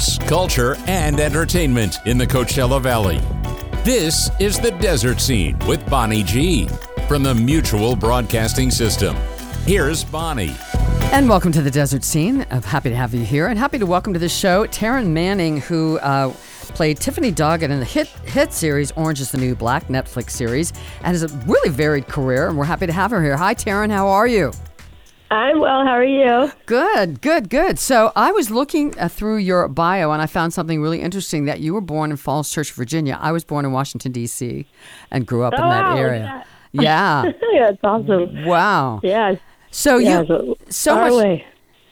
arts, culture, and entertainment in the Coachella Valley. This is The Desert Scene with Bonnie G. from the Mutual Broadcasting System. Here's Bonnie. And welcome to The Desert Scene. I'm happy to have you here, and happy to welcome to the show Taryn Manning, who played Tiffany Doggett in the hit series Orange is the New Black Netflix series, and has a really varied career, and we're happy to have her here. Hi, Taryn. How are you? I'm well. How are you? Good. So I was looking through your bio, and I found something really interesting, that you were born in Falls Church, Virginia. I was born in Washington, D.C., and grew up in that area. Yeah. Yeah, that's awesome. Wow. Yeah. So yeah, so far much. Away.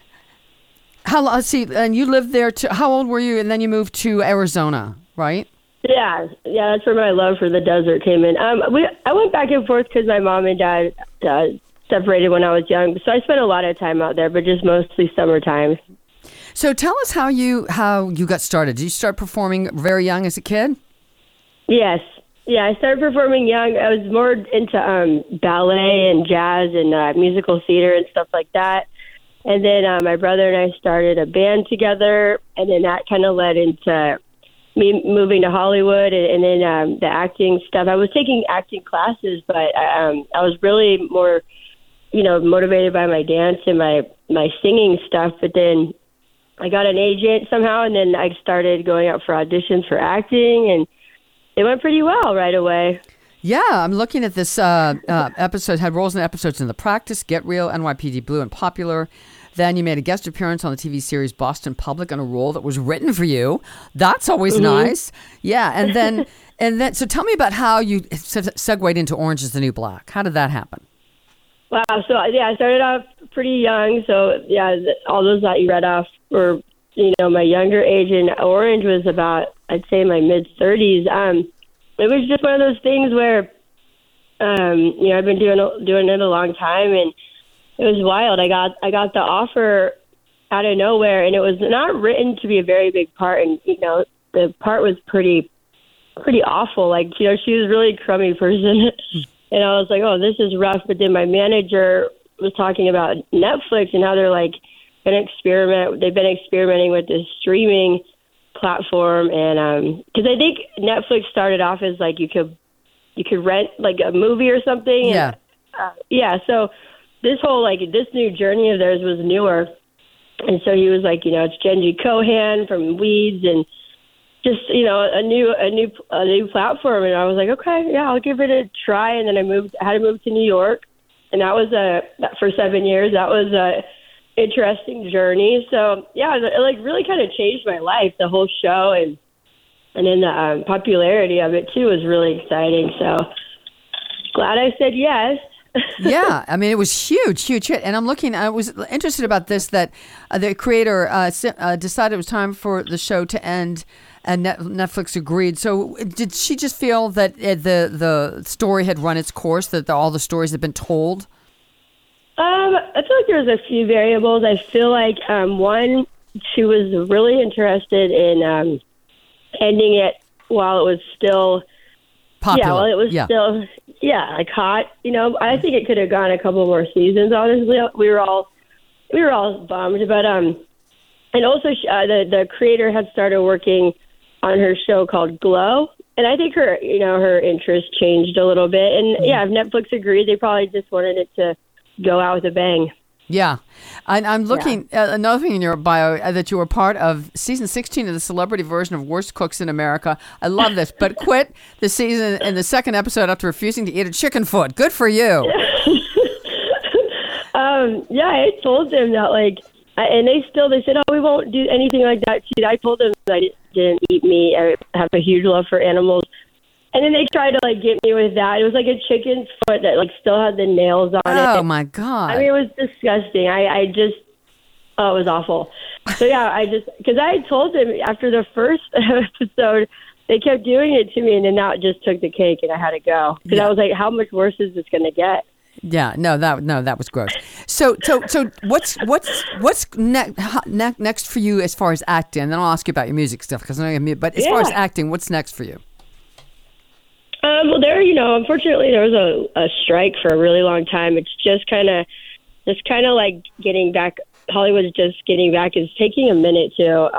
Let's see, and you lived there too. How old were you? And then you moved to Arizona, right? Yeah. That's where my love for the desert came in. I went back and forth because my mom and dad separated when I was young, so I spent a lot of time out there, but just mostly summertime. So tell us how you got started. Did you start performing very young as a kid? Yes. Yeah, I started performing young. I was more into ballet and jazz and musical theater and stuff like that. And then my brother and I started a band together, and then that kind of led into me moving to Hollywood and then the acting stuff. I was taking acting classes, but I was really more, motivated by my dance and my singing stuff. But then I got an agent somehow, and then I started going out for auditions for acting, and it went pretty well right away. Yeah, I'm looking at this episode, had roles in episodes in The Practice, Get Real, NYPD Blue, and Popular. Then you made a guest appearance on the TV series Boston Public in a role that was written for you. That's always nice. Yeah, and then so tell me about how you segued into Orange is the New Black. How did that happen? Wow, so I started off pretty young. So all those that you read off were, my younger age, and Orange was about, I'd say, my mid-30s. It was just one of those things where, I've been doing it a long time, and it was wild. I got the offer out of nowhere, and it was not written to be a very big part, and the part was pretty awful. Like, she was a really crummy person, and I was like, oh, this is rough. But then my manager was talking about Netflix and how they're like they've been experimenting with this streaming platform, and because I think Netflix started off as like you could rent like a movie or something. Yeah. And, so this whole this new journey of theirs was newer, and so he was like, it's Genji Cohan from Weeds, and just a new platform, and I was like, okay, yeah, I'll give it a try. And then I had to move to New York, and that was for 7 years. That was a interesting journey. So it really kind of changed my life, the whole show, and then the popularity of it too was really exciting. So glad I said yes. Yeah, I mean, it was huge hit. And I was interested about this, that the creator decided it was time for the show to end, and Netflix agreed. So did she just feel that the story had run its course, that all the stories had been told? I feel like there's a few variables. I feel like, one, she was really interested in ending it while it was still popular. Yeah, while it was still, hot. I think it could have gone a couple more seasons, honestly. We were all bummed. But, and also the creator had started working on her show called Glow. And I think her interest changed a little bit. And if Netflix agreed, they probably just wanted it to go out with a bang. Yeah. I'm looking at another thing in your bio, that you were part of season 16 of the celebrity version of Worst Cooks in America. I love this, but quit the season in the second episode after refusing to eat a chicken foot. Good for you. I told them that, and they said, oh, we won't do anything like that. I told them that I didn't eat meat. I have a huge love for animals. And then they tried to get me with that. It was like a chicken foot that still had the nails on it. Oh my God. I mean, it was disgusting. It was awful. So because I told them after the first episode, they kept doing it to me, and then that just took the cake, and I had to go. Because I was like, how much worse is this going to get? Yeah, that was gross. So what's next for you as far as acting? And then I'll ask you about your music stuff, because I know but as far as acting, what's next for you? Well, unfortunately, there was a strike for a really long time. It's just kind of like getting back. Hollywood's just getting back. It's taking a minute to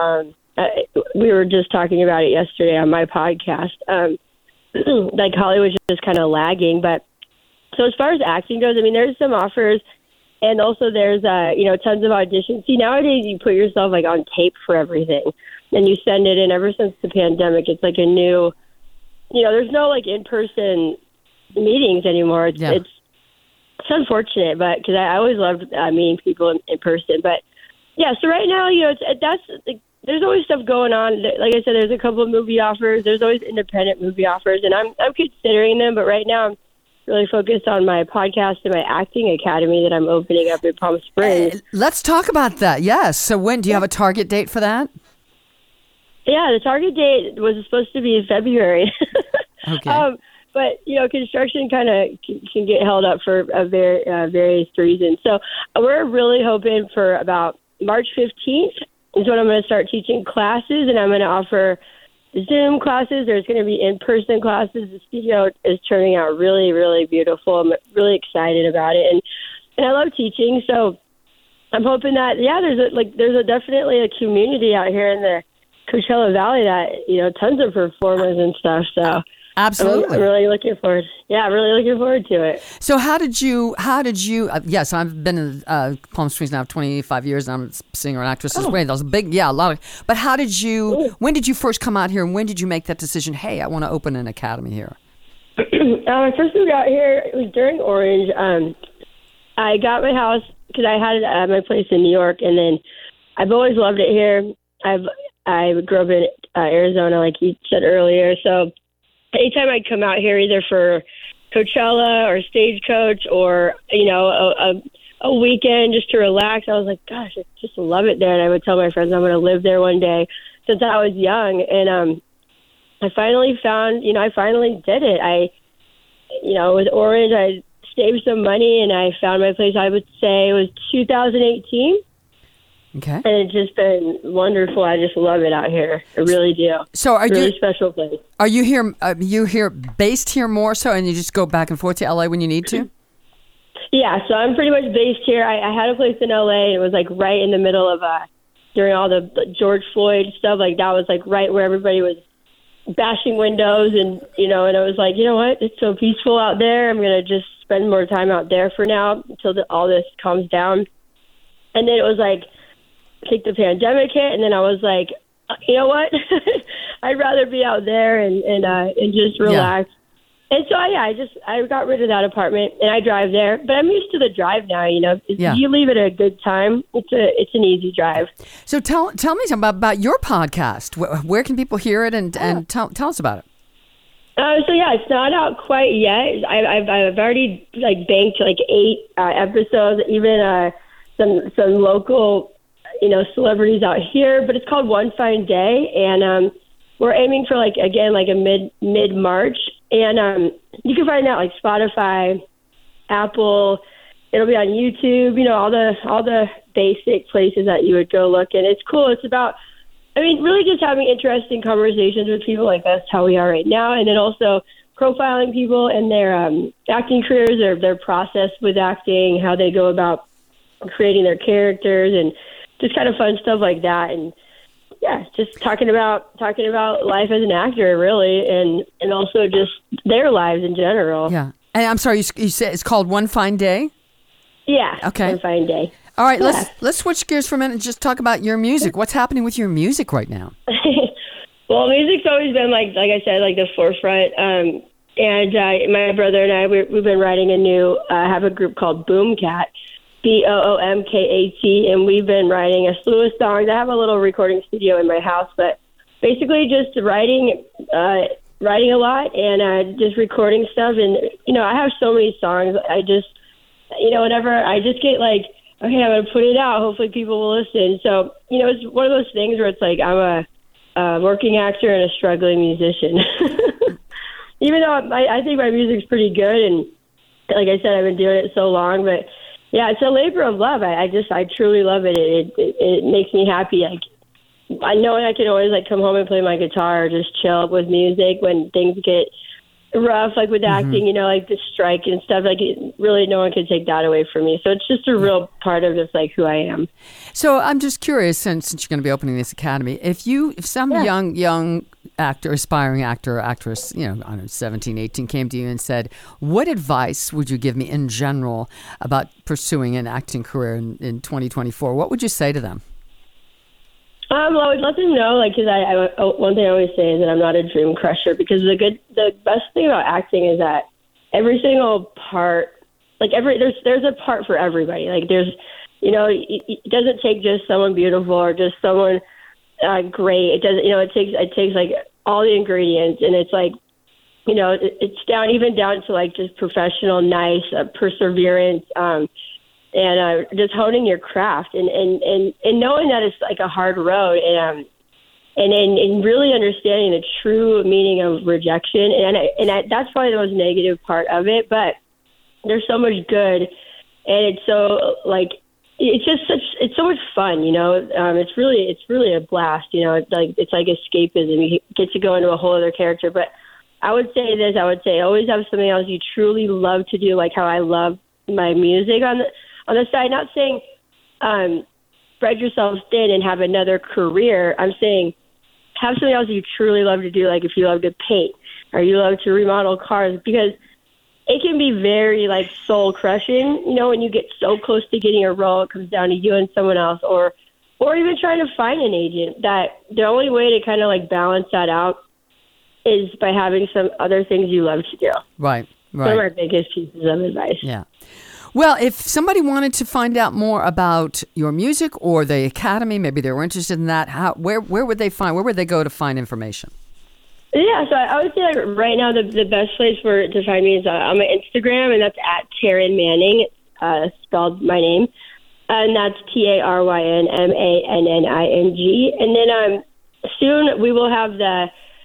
we were just talking about it yesterday on my podcast. Like Hollywood's just kind of lagging. But so as far as acting goes, I mean, there's some offers, and also there's tons of auditions. See, nowadays you put yourself like on tape for everything, and you send it in. Ever since the pandemic, it's like a new, there's no like in-person meetings anymore. It's unfortunate, but because I always loved meeting people in person. But yeah, so right now, there's always stuff going on. Like I said, there's a couple of movie offers. There's always independent movie offers, and I'm considering them. But right now, I'm really focused on my podcast and my acting academy that I'm opening up in Palm Springs. Let's talk about that. Yes. So when do you have a target date for that? Yeah, the target date was supposed to be in February. Okay. But, construction kind of can get held up for various reasons. So we're really hoping for about March 15th is when I'm going to start teaching classes, and I'm going to offer Zoom classes. There's going to be in-person classes. The studio is turning out really, really beautiful. I'm really excited about it. And I love teaching, so I'm hoping that, there's definitely a community out here in the Coachella Valley that, tons of performers and stuff, so... Absolutely. I'm really looking forward. Yeah, really looking forward to it. So how did you, yes, I've been in Palm Springs now 25 years, and I'm a singer and actress as well. That was but when did you first come out here, and when did you make that decision, hey, I want to open an academy here? When I first moved out here, it was during Orange. I got my house, because I had my place in New York, and then I've always loved it here. I grew up in Arizona, like you said earlier, so anytime I'd come out here, either for Coachella or Stagecoach or, a weekend just to relax, I was like, gosh, I just love it there. And I would tell my friends I'm going to live there one day since I was young. And I finally did it. With Orange, I saved some money and I found my place. I would say it was 2018. Okay. And it's just been wonderful. I just love it out here. I really do. So really special place. Are you here, based here more so, and you just go back and forth to LA when you need to? Yeah, so I'm pretty much based here. I had a place in LA, and it was like right in the middle of during all the George Floyd stuff. Like that was like right where everybody was bashing windows, and and I was like, you know what? It's so peaceful out there. I'm gonna just spend more time out there for now until all this calms down. And then it was like, take the pandemic hit, and then I was like, you know what? I'd rather be out there and just relax. Yeah. And so I got rid of that apartment and I drive there, but I'm used to the drive now. If you leave at a good time, it's an easy drive. So tell me something about your podcast. Where can people hear it and tell us about it? It's not out quite yet. I've already banked 8 episodes, even some local celebrities out here, but it's called One Fine Day, and we're aiming for a mid-March, and you can find that like Spotify, Apple. It'll be on YouTube, all the basic places that you would go look, and it's cool. It's about, really just having interesting conversations with people like us, how we are right now, and then also profiling people and their acting careers, or their process with acting, how they go about creating their characters, and just kind of fun stuff like that. And just talking about life as an actor, really, and also just their lives in general. Yeah. And I'm sorry, you said it's called One Fine Day? Yeah. Okay. One Fine Day. All right, let's switch gears for a minute and just talk about your music. What's happening with your music right now? Well, music's always been like I said, the forefront. And my brother and I, we've been writing have a group called Boomkat. Boomkat, and we've been writing a slew of songs. I have a little recording studio in my house, but basically just writing a lot and just recording stuff. And I have so many songs. I just whenever I just get okay, I'm gonna put it out. Hopefully people will listen. So it's one of those things where it's like I'm a working actor and a struggling musician. Even though I think my music's pretty good, and like I said, I've been doing it so long, but yeah, it's a labor of love. I truly love it. It makes me happy. I know I can always come home and play my guitar or just chill with music when things get rough, like with acting, you know, like the strike and stuff. Like, really, no one can take that away from me. So it's just a real part of just like who I am. So I'm just curious, since you're going to be opening this academy, if some young actor, aspiring actor or actress, you know, I don't know, 17, 18, came to you and said, what advice would you give me in general about pursuing an acting career in 2024? What would you say to them? Well, I would let them know, like, because one thing I always say is that I'm not a dream crusher, because the best thing about acting is that every single part, like there's a part for everybody. Like there's, you know, it doesn't take just someone beautiful or just someone great. It doesn't, you know, it takes like all the ingredients, and it's like, you know, it's down to like just professional, nice, perseverance, and just honing your craft and knowing that it's like a hard road, and really understanding the true meaning of rejection. And that's probably the most negative part of it, but there's so much good, and it's so like, it's so much fun, you know. It's really a blast, you know. It's like escapism. You get to go into a whole other character. But I would say always have something else you truly love to do, like how I love my music on the side. Not saying spread yourself thin and have another career. I'm saying have something else you truly love to do, like if you love to paint or you love to remodel cars, because it can be very like soul crushing, you know, when you get so close to getting a role, it comes down to you and someone else, or even trying to find an agent. That the only way to kind of like balance that out is by having some other things you love to do. Right. Some of our biggest pieces of advice. Yeah. Well, if somebody wanted to find out more about your music or the academy, maybe they were interested in that, where would they go to find information? Yeah, so I would say like right now the best place to find me is on my Instagram, and that's at Taryn Manning, spelled my name, and that's TarynManning. And then soon we will have the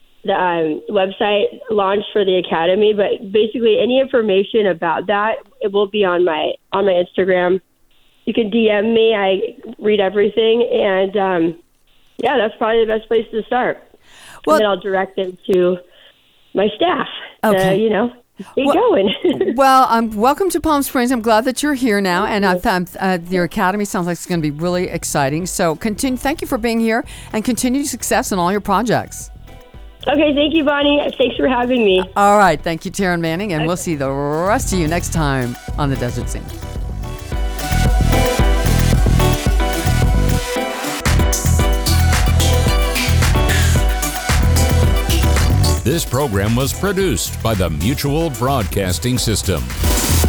website launched for the academy, but basically any information about that, it will be on my Instagram. You can DM me. I read everything, and that's probably the best place to start. Well, and then I'll direct them to my staff. Okay. Get going. Well, welcome to Palm Springs. I'm glad that you're here now, and your academy sounds like it's going to be really exciting. So thank you for being here, and continued success in all your projects. Okay, thank you, Bonnie. Thanks for having me. All right, thank you, Taryn Manning, and we'll see the rest of you next time on The Desert Scene. This program was produced by the Mutual Broadcasting System.